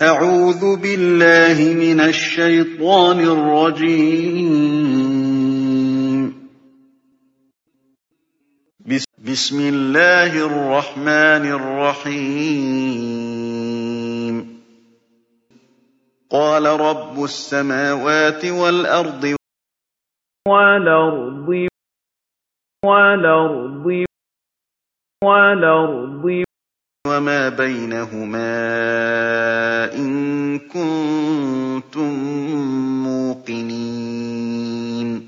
أعوذ بالله من الشيطان الرجيم. بسم الله الرحمن الرحيم. قال رب السماوات والأرض وما بينهما إن كنتم موقنين.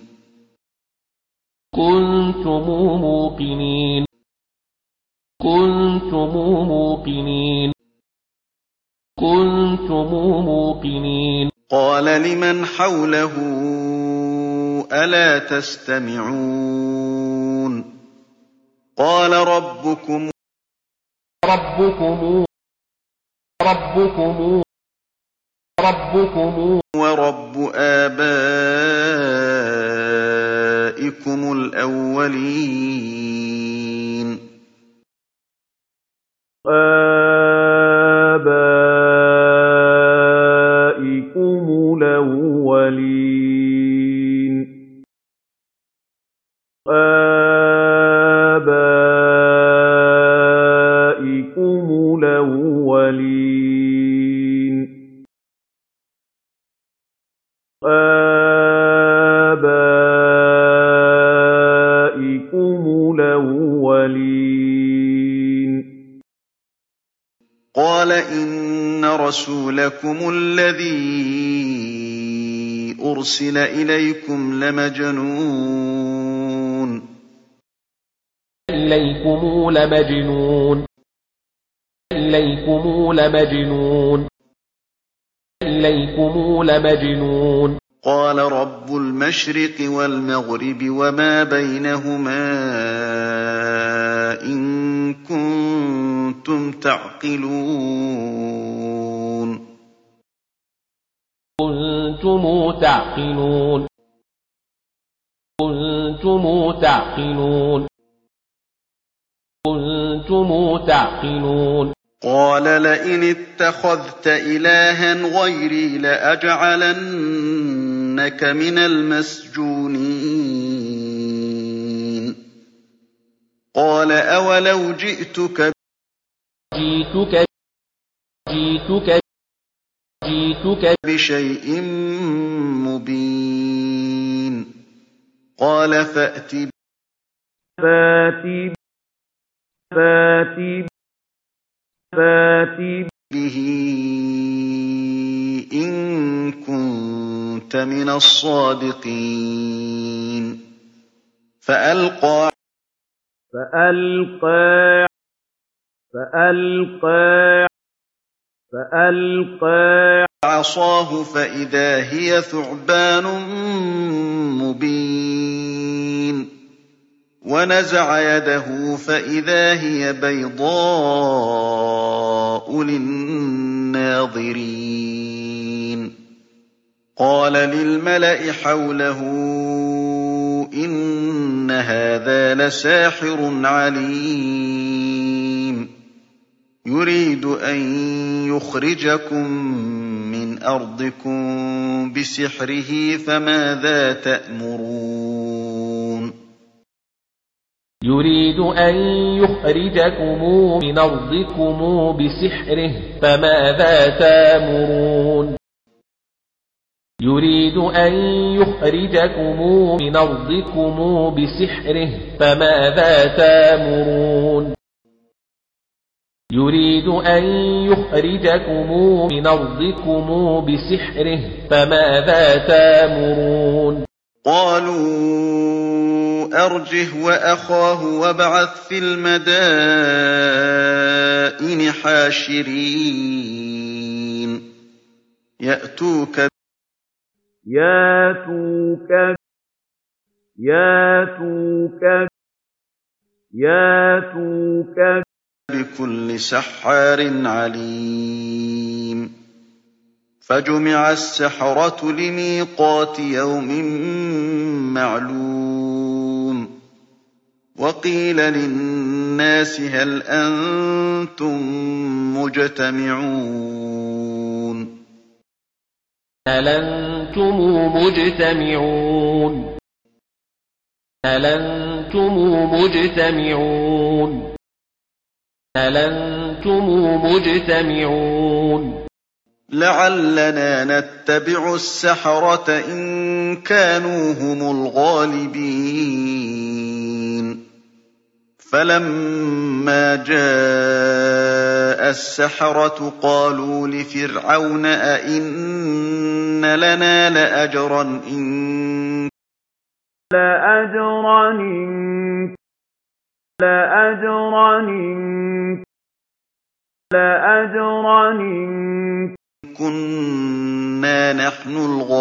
قال لمن حوله ألا تستمعون. قال ربكم ورب آبائكم الأولين. قال إن رسولكم الذي أرسل إليكم لمجنون. قال رب المشرق والمغرب وما بينهما إن كنتم تعقلون. قال لئن اتخذت إلها غيري لأجعلنك من المسجونين. قال أولو جئتك بشيء مبين. قال فأت به إن كنت من الصادقين. فألقى عصاه فإذا هي ثعبان مبين. ونزع يده فإذا هي بيضاء للناظرين. قال للملأ حوله إن هذا لساحر عليم يريد أن يخرجكم من أرضكم بسحره فماذا تأمرون. قالوا أرجه وأخاه وابعث في المدائن حاشرين يأتوك بكل سحار عليم. فجمع السحرة لميقات يوم معلوم. وقيل للناس هل أنتم مجتمعون. هل أنتم مجتمعون هل أنتم مجتمعون هل أنتم مجتمعون لعلنا نتبع السحرة إن كانوا هم الغالبين فلما جاء السحرة قالوا لفرعون أئن لنا لأجرا إن كنا نحن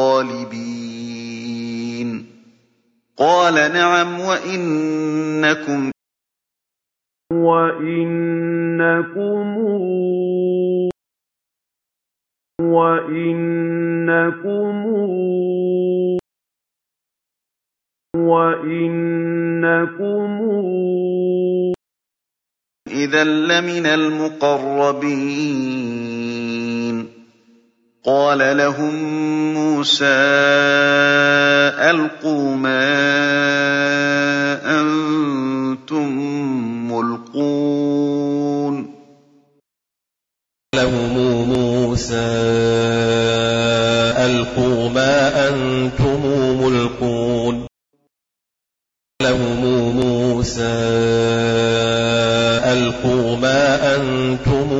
الغالبين قال نعم وإنكم إذا لمن المقربين قال لهم موسى ألقوا ما أنتم ملقون لهم موسى ألقوا ما أنتم ملقون لهم موسى ألقوا ما أنتم